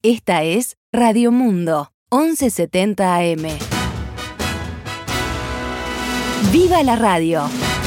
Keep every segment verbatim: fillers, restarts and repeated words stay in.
Esta es Radio Mundo, once setenta A M. ¡Viva la radio!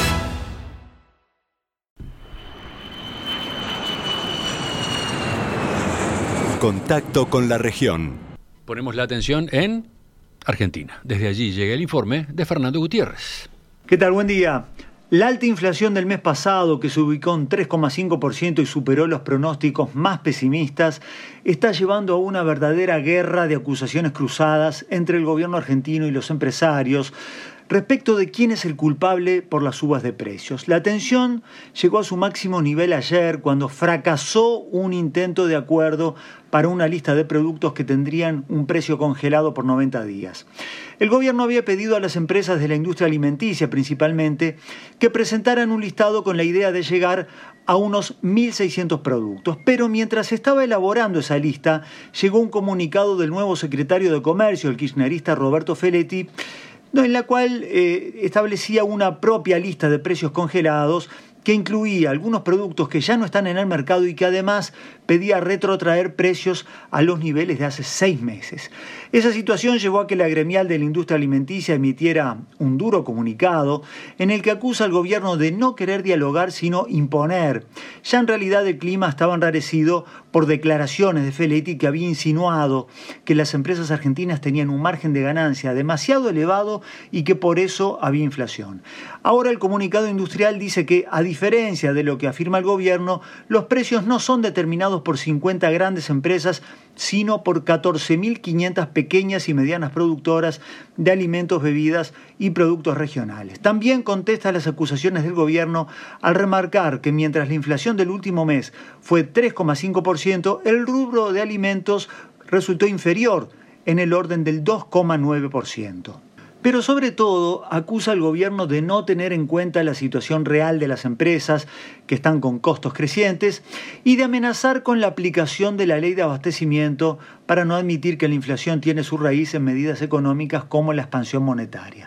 Contacto con la región. Ponemos la atención en Argentina. Desde allí llega el informe de Fernando Gutiérrez. ¿Qué tal? Buen día. La alta inflación del mes pasado, que se ubicó en tres coma cinco por ciento y superó los pronósticos más pesimistas, está llevando a una verdadera guerra de acusaciones cruzadas entre el gobierno argentino y los empresarios respecto de quién es el culpable por las subas de precios. La tensión llegó a su máximo nivel ayer cuando fracasó un intento de acuerdo para una lista de productos que tendrían un precio congelado por noventa días. El gobierno había pedido a las empresas de la industria alimenticia principalmente que presentaran un listado con la idea de llegar a unos mil seiscientos productos, pero mientras se estaba elaborando esa lista, llegó un comunicado del nuevo secretario de Comercio, el kirchnerista Roberto Feletti, en la cual eh, establecía una propia lista de precios congelados que incluía algunos productos que ya no están en el mercado y que además pedía retrotraer precios a los niveles de hace seis meses. Esa situación llevó a que la gremial de la industria alimenticia emitiera un duro comunicado en el que acusa al gobierno de no querer dialogar sino imponer. Ya en realidad el clima estaba enrarecido por declaraciones de Feletti que había insinuado que las empresas argentinas tenían un margen de ganancia demasiado elevado y que por eso había inflación. Ahora el comunicado industrial dice que, a diferencia de lo que afirma el gobierno, los precios no son determinados por cincuenta grandes empresas, sino por catorce mil quinientas pequeñas y medianas productoras de alimentos, bebidas y productos regionales. También contesta las acusaciones del gobierno al remarcar que mientras la inflación del último mes fue tres coma cinco por ciento, el rubro de alimentos resultó inferior en el orden del dos coma nueve por ciento. Pero sobre todo acusa al gobierno de no tener en cuenta la situación real de las empresas que están con costos crecientes y de amenazar con la aplicación de la ley de abastecimiento para no admitir que la inflación tiene su raíz en medidas económicas como la expansión monetaria.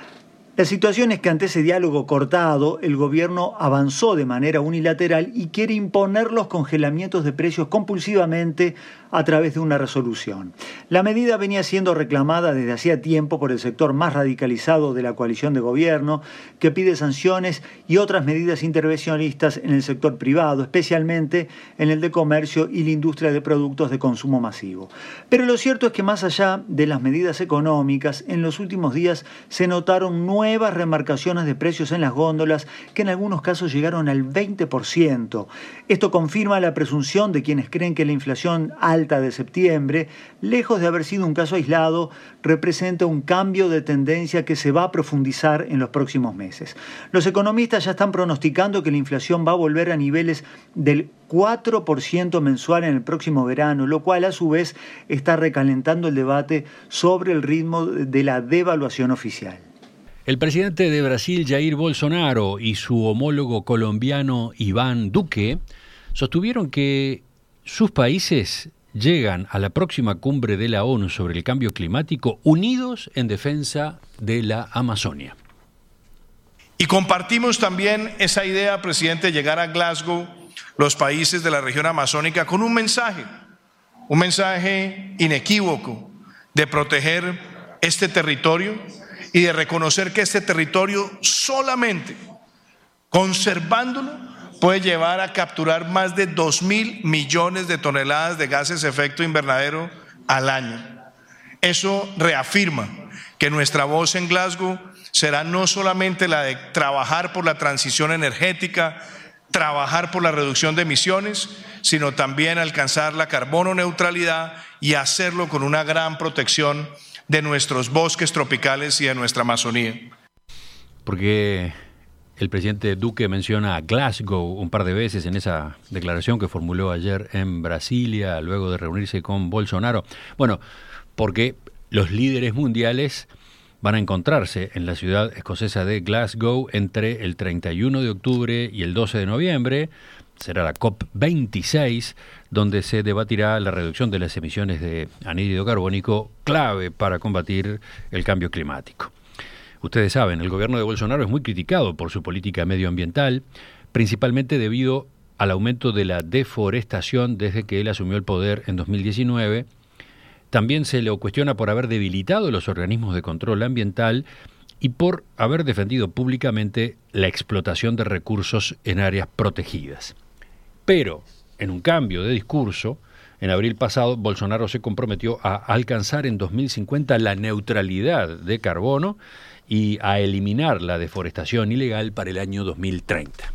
La situación es que ante ese diálogo cortado, el gobierno avanzó de manera unilateral y quiere imponer los congelamientos de precios compulsivamente a través de una resolución. La medida venía siendo reclamada desde hacía tiempo por el sector más radicalizado de la coalición de gobierno, que pide sanciones y otras medidas intervencionistas en el sector privado, especialmente en el de comercio y la industria de productos de consumo masivo. Pero lo cierto es que más allá de las medidas económicas, en los últimos días se notaron nuevas remarcaciones de precios en las góndolas que en algunos casos llegaron al veinte por ciento. Esto confirma la presunción de quienes creen que la inflación alta de septiembre, lejos de haber sido un caso aislado, representa un cambio de tendencia que se va a profundizar en los próximos meses. Los economistas ya están pronosticando que la inflación va a volver a niveles del cuatro por ciento mensual en el próximo verano, lo cual a su vez está recalentando el debate sobre el ritmo de la devaluación oficial. El presidente de Brasil, Jair Bolsonaro, y su homólogo colombiano, Iván Duque, sostuvieron que sus países llegan a la próxima cumbre de la ONU sobre el cambio climático unidos en defensa de la Amazonia. Y compartimos también esa idea, presidente, de llegar a Glasgow, los países de la región amazónica, con un mensaje, un mensaje inequívoco de proteger este territorio y de reconocer que este territorio solamente conservándolo puede llevar a capturar más de dos mil millones de toneladas de gases de efecto invernadero al año. Eso reafirma que nuestra voz en Glasgow será no solamente la de trabajar por la transición energética, trabajar por la reducción de emisiones, sino también alcanzar la carbono neutralidad y hacerlo con una gran protección de nuestros bosques tropicales y de nuestra Amazonía. Porque el presidente Duque menciona a Glasgow un par de veces en esa declaración que formuló ayer en Brasilia, luego de reunirse con Bolsonaro. Bueno, porque los líderes mundiales van a encontrarse en la ciudad escocesa de Glasgow entre el treinta y uno de octubre y el doce de noviembre. Será la COP veintiséis, donde se debatirá la reducción de las emisiones de anhídrido carbónico, clave para combatir el cambio climático. Ustedes saben, el gobierno de Bolsonaro es muy criticado por su política medioambiental, principalmente debido al aumento de la deforestación desde que él asumió el poder en dos mil diecinueve. También se lo cuestiona por haber debilitado los organismos de control ambiental y por haber defendido públicamente la explotación de recursos en áreas protegidas. Pero, en un cambio de discurso, en abril pasado, Bolsonaro se comprometió a alcanzar en dos mil cincuenta la neutralidad de carbono y a eliminar la deforestación ilegal para el año dos mil treinta.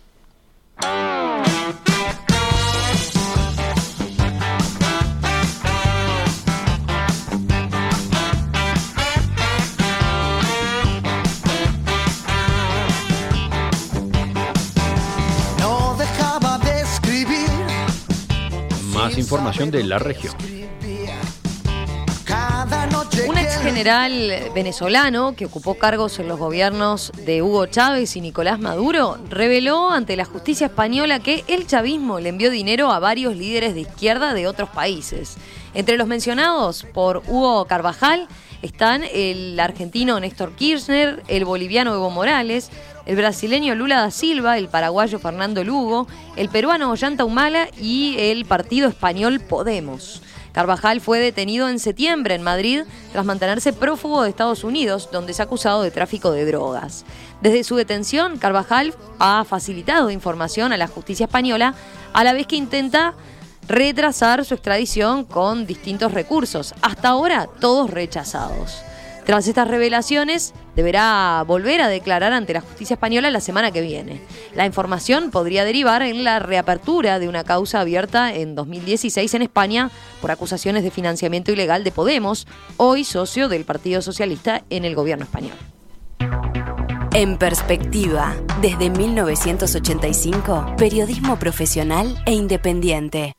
Más información de la región. Un ex general venezolano que ocupó cargos en los gobiernos de Hugo Chávez y Nicolás Maduro reveló ante la justicia española que el chavismo le envió dinero a varios líderes de izquierda de otros países. Entre los mencionados por Hugo Carvajal están el argentino Néstor Kirchner, el boliviano Evo Morales, el brasileño Lula da Silva, el paraguayo Fernando Lugo, el peruano Ollanta Humala y el partido español Podemos. Carvajal fue detenido en septiembre en Madrid tras mantenerse prófugo de Estados Unidos, donde es acusado de tráfico de drogas. Desde su detención, Carvajal ha facilitado información a la justicia española, a la vez que intenta retrasar su extradición con distintos recursos, hasta ahora todos rechazados. Tras estas revelaciones, deberá volver a declarar ante la justicia española la semana que viene. La información podría derivar en la reapertura de una causa abierta en dos mil dieciséis en España por acusaciones de financiamiento ilegal de Podemos, hoy socio del Partido Socialista en el gobierno español. En Perspectiva, desde mil novecientos ochenta y cinco, periodismo profesional e independiente.